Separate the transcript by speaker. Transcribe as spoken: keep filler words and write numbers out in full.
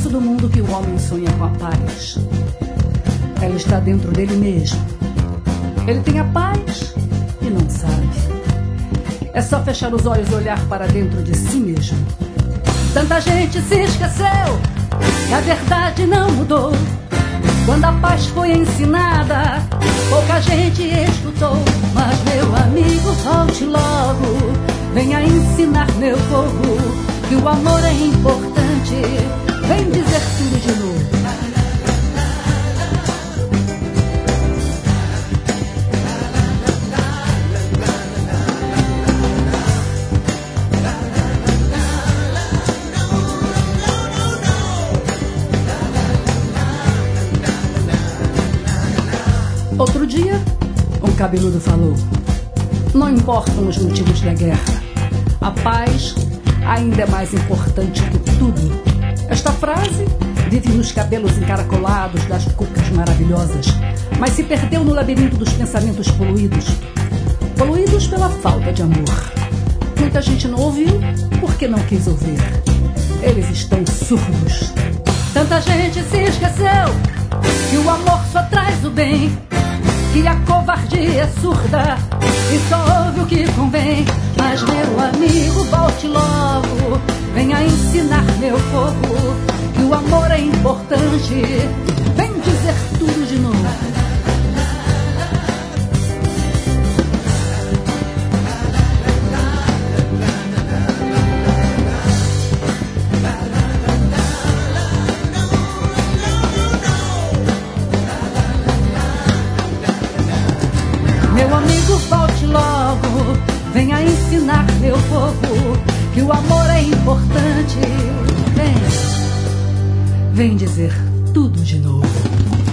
Speaker 1: universo do mundo que o homem sonha com a paz. Ela está dentro dele mesmo. Ele tem a paz e não sabe. É só fechar os olhos e olhar para dentro de si mesmo. Tanta gente se esqueceu que a verdade não mudou. Quando a paz foi ensinada, pouca gente escutou. Mas meu amigo, volte logo, venha ensinar meu povo que o amor é importante. Vem dizer tudo de novo. Outro dia, um cabeludo falou: não importam os motivos da guerra, a paz ainda é mais importante que tudo. Esta frase vive nos cabelos encaracolados das cucas maravilhosas, mas se perdeu no labirinto dos pensamentos poluídos. Poluídos pela falta de amor. Muita gente não ouviu porque não quis ouvir. Eles estão surdos. Tanta gente se esqueceu que o amor só traz o bem, que a covardia é surda e só ouve o que convém. Mas meu amigo, volte logo, venha ensinar meu povo que o amor é importante. Vem dizer tudo de novo. Meu amigo, volte logo, venha ensinar meu povo que o amor é importante. Vem, vem dizer tudo de novo.